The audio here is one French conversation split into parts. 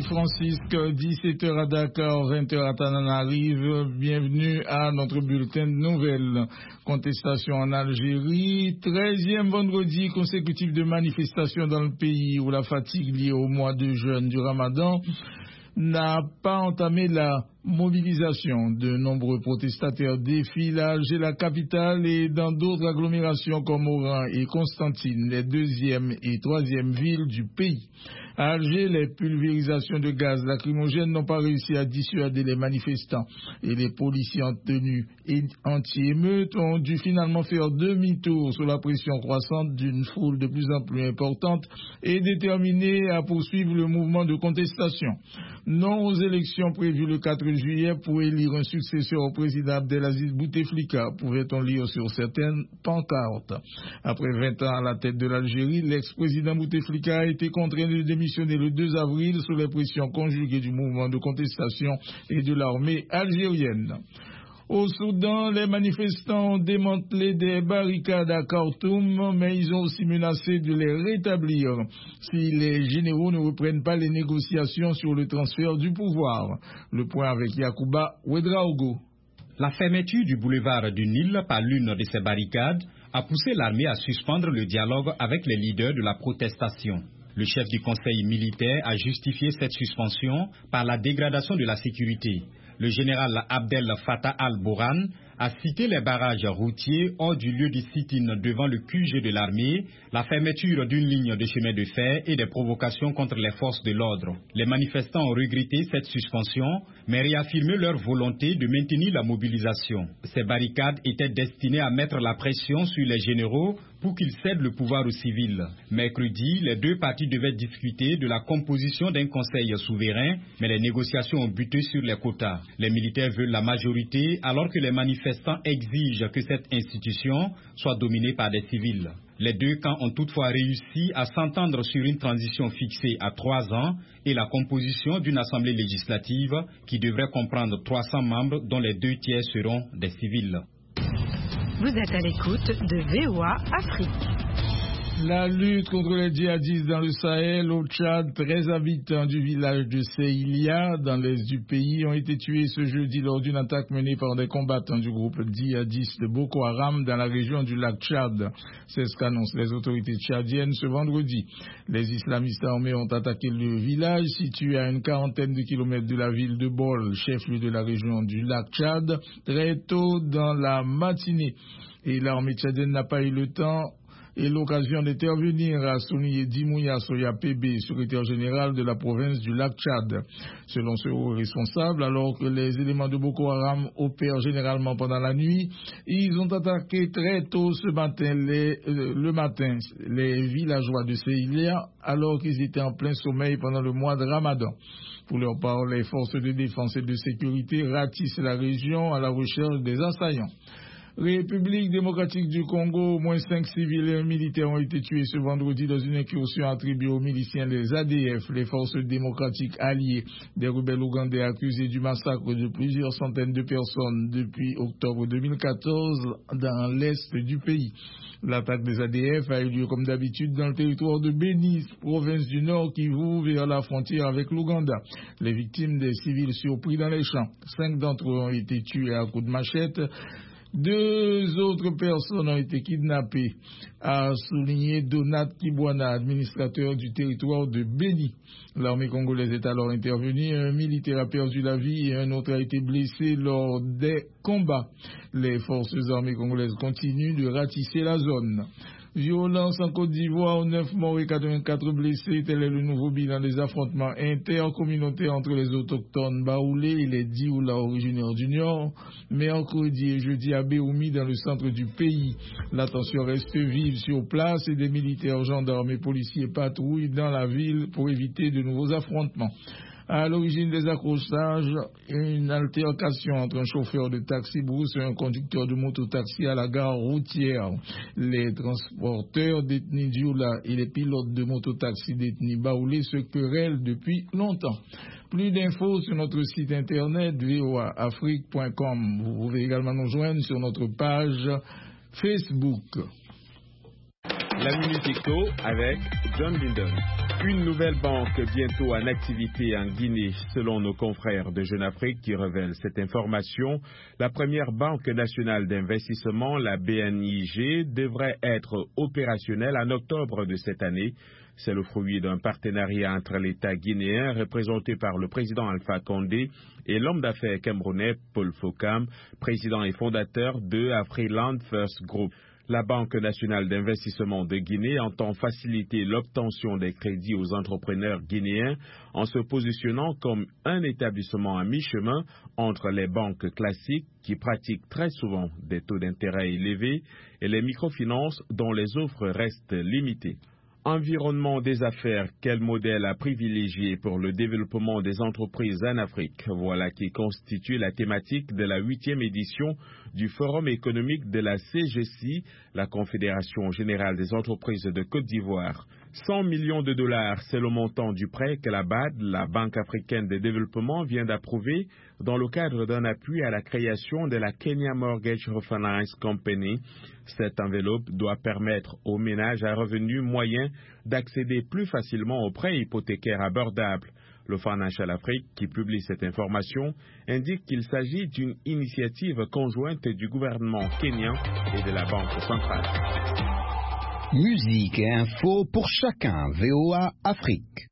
Saint-Francisque, 17h à Dakar, 20h à Tananarive. Bienvenue à notre bulletin de nouvelles. Contestation en Algérie, 13e vendredi consécutif de manifestations dans le pays où la fatigue liée au mois de jeûne du Ramadan n'a pas entamé la mobilisation. De nombreux protestataires défilent à Alger, la capitale, et dans d'autres agglomérations comme Oran et Constantine, les deuxième et troisième villes du pays. À Alger, les pulvérisations de gaz lacrymogènes n'ont pas réussi à dissuader les manifestants et les policiers en tenue anti-émeute ont dû finalement faire demi-tour sous la pression croissante d'une foule de plus en plus importante et déterminée à poursuivre le mouvement de contestation. Non aux élections prévues le 4 juillet pour élire un successeur au président Abdelaziz Bouteflika, pouvait-on lire sur certaines pancartes. Après 20 ans à la tête de l'Algérie, l'ex-président Bouteflika a été contraint de démissionner le 2 avril sous les pressions conjuguées du mouvement de contestation et de l'armée algérienne. Au Soudan, les manifestants ont démantelé des barricades à Khartoum, mais ils ont aussi menacé de les rétablir si les généraux ne reprennent pas les négociations sur le transfert du pouvoir. Le point avec Yacouba Ouedraogo. La fermeture du boulevard du Nil par l'une de ces barricades a poussé l'armée à suspendre le dialogue avec les leaders de la protestation. Le chef du conseil militaire a justifié cette suspension par la dégradation de la sécurité. Le général Abdel Fattah al-Burhan a cité les barrages routiers hors du lieu du sit-in devant le QG de l'armée, la fermeture d'une ligne de chemin de fer et des provocations contre les forces de l'ordre. Les manifestants ont regretté cette suspension, mais réaffirmé leur volonté de maintenir la mobilisation. Ces barricades étaient destinées à mettre la pression sur les généraux pour qu'ils cèdent le pouvoir aux civils. Mercredi, les deux parties devaient discuter de la composition d'un conseil souverain, mais les négociations ont buté sur les quotas. Les militaires veulent la majorité, alors que les manifestants exigent que cette institution soit dominée par des civils. Les deux camps ont toutefois réussi à s'entendre sur une transition fixée à 3 ans et la composition d'une assemblée législative qui devrait comprendre 300 membres dont les 2 tiers seront des civils. Vous êtes à l'écoute de VOA Afrique. La lutte contre les djihadistes dans le Sahel, au Tchad, 13 habitants du village de Seilia, dans l'est du pays, ont été tués ce jeudi lors d'une attaque menée par des combattants du groupe djihadiste de Boko Haram dans la région du lac Tchad. C'est ce qu'annoncent les autorités tchadiennes ce vendredi. Les islamistes armés ont attaqué le village situé à une quarantaine de kilomètres de la ville de Bol, chef-lieu de la région du lac Tchad, très tôt dans la matinée. Et l'armée tchadienne n'a pas eu le temps et l'occasion d'intervenir, a souligné Dimouya Soya Pébé, secrétaire général de la province du lac Tchad. Selon ce haut responsable, alors que les éléments de Boko Haram opèrent généralement pendant la nuit, ils ont attaqué très tôt ce matin, le matin, les villageois de Seilia, alors qu'ils étaient en plein sommeil pendant le mois de Ramadan. Pour leur part, les forces de défense et de sécurité ratissent la région à la recherche des assaillants. République démocratique du Congo, au moins 5 civils et un militaire ont été tués ce vendredi dans une incursion attribuée aux miliciens des ADF, les forces démocratiques alliées des rebelles ougandais accusés du massacre de plusieurs centaines de personnes depuis octobre 2014 dans l'est du pays. L'attaque des ADF a eu lieu comme d'habitude dans le territoire de Beni, province du Nord qui ouvre vers la frontière avec l'Ouganda. Les victimes des civils surpris dans les champs. 5 d'entre eux ont été tués à coups de machette. 2 autres personnes ont été kidnappées, a souligné Donat Kibwana, administrateur du territoire de Beni. L'armée congolaise est alors intervenue, un militaire a perdu la vie et un autre a été blessé lors des combats. Les forces armées congolaises continuent de ratisser la zone. Violence en Côte d'Ivoire, 9 morts et 84 blessés, tel est le nouveau bilan des affrontements intercommunautaires entre les autochtones baoulés et les Dioula originaires du Nord, mercredi et jeudi à Béoumi dans le centre du pays. La tension reste vive sur place et des militaires, gendarmes et policiers patrouillent dans la ville pour éviter de nouveaux affrontements. À l'origine des accrochages, une altercation entre un chauffeur de taxi-brousse et un conducteur de mototaxi à la gare routière. Les transporteurs d'ethnie Dioula et les pilotes de mototaxi d'ethnie baoulé se querellent depuis longtemps. Plus d'infos sur notre site internet voaafrique.com. Vous pouvez également nous joindre sur notre page Facebook. La Minute Éco avec John Linden. Une nouvelle banque bientôt en activité en Guinée, selon nos confrères de Jeune Afrique qui révèlent cette information. La première banque nationale d'investissement, la BNIG, devrait être opérationnelle en octobre de cette année. C'est le fruit d'un partenariat entre l'État guinéen, représenté par le président Alpha Condé, et l'homme d'affaires camerounais Paul Fokam, président et fondateur de Afriland First Group. La Banque nationale d'investissement de Guinée entend faciliter l'obtention des crédits aux entrepreneurs guinéens en se positionnant comme un établissement à mi-chemin entre les banques classiques qui pratiquent très souvent des taux d'intérêt élevés et les microfinances dont les offres restent limitées. Environnement des affaires, quel modèle à privilégier pour le développement des entreprises en Afrique? Voilà qui constitue la thématique de la 8e édition du Forum économique de la CGC, la Confédération générale des entreprises de Côte d'Ivoire. 100 millions de dollars, c'est le montant du prêt que la BAD, la Banque africaine de développement, vient d'approuver dans le cadre d'un appui à la création de la Kenya Mortgage Refinance Company. Cette enveloppe doit permettre aux ménages à revenus moyens d'accéder plus facilement aux prêts hypothécaires abordables. Le Financial Afrique, qui publie cette information, indique qu'il s'agit d'une initiative conjointe du gouvernement kenyan et de la Banque centrale. Musique et info pour chacun, VOA Afrique.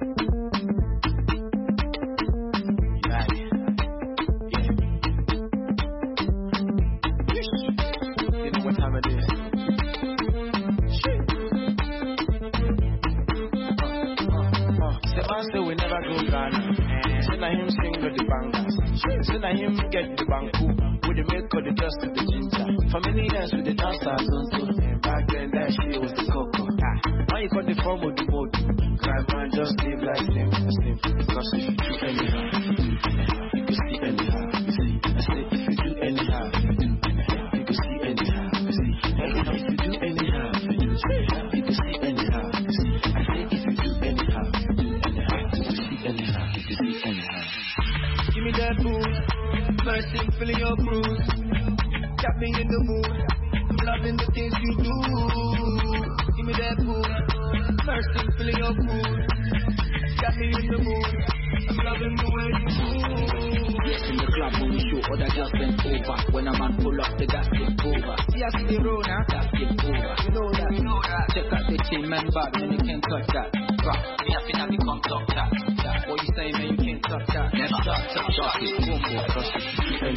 Send him get the banku with the milk or the dust of the ginger. For many years with the dancers on so back then that shit was the cocoa. Now you got the form of the mode. Crime man just live like simple. Because if you do anyhow, you can see anyhow. I say if you do anyhow, you can see anyhow. If you do anyhow, you can see anyhow. I say if you do anyhow, you can see anyhow. You can see anyhow. Give me that booze, first thing filling your cruise. Got me in the mood, I'm loving the things you do. Give me that booze, first thing filling your cruise. Got me in the mood, I'm loving the way you move. Yes, in the club when we show other girls bend over. When a man pull up, the gas get over. See us in the road now, gas get over. You know that. Check out the team, man, bad, man, you can't touch that. Crap, me I think I become top that. What you say, man, you can't touch that. Never touch it, boom, boom, trust it. You can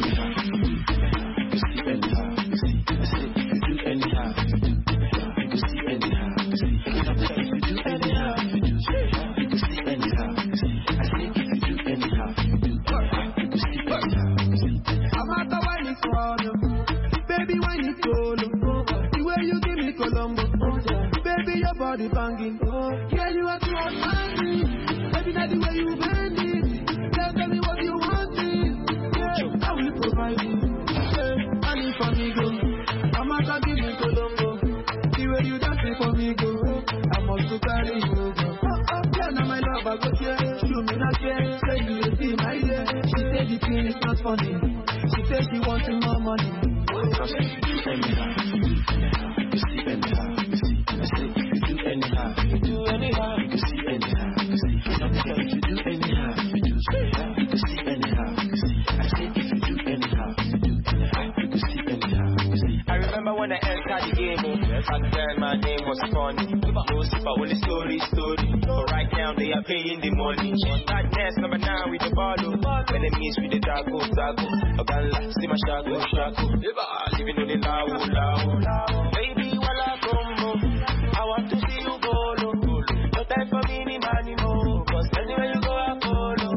see anyhow. You see anyhow. I say if you do anyhow, you can see anyhow. If you do anyhow, you can see anyhow. I say if you do anyhow, you can see anyhow. I'm not the one you follow, baby, when you follow. The way you give me Colombo, baby, your body banging. Yeah, you are too hot, baby, that's the way you bend it. Tell me what you want, I will provide you. I need for me go. I'm not give me Colombo. The way you dance for me go. I must to carry you over. Yeah, now my love I go here. You me not care. Say you will see my ear. She said the thing is not funny. She said she wants more money. Trust me, you anyhow. You can see anyhow. I say if you do anyhow, you do anyhow. You can see anyhow. If you do anyhow, you can see anyhow. I say if you do anyhow, you can see anyhow. I remember when I entered the game, back then my name was funny. No super, only story. But right now they are paying the money. That dance number 9 with the bottle. When they miss with the taco. Ogala, see my shago. Living on the lao. Baby, while I come, I want to see you go low. No time for me, ni money, no. Cause anywhere you go, I follow.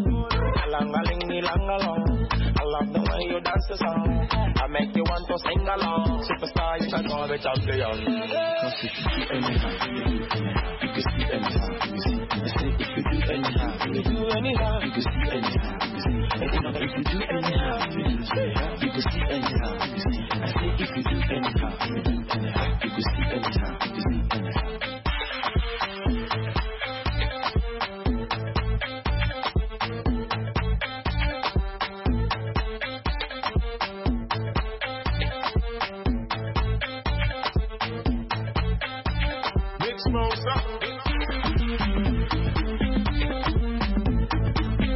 Along. I love the way you dance the song. I make you want to sing along. Superstar, you can call me champion. Cause if you do anyhow, you can see anyhow. I say if you do anyhow, you can see anyhow. If you do anyhow,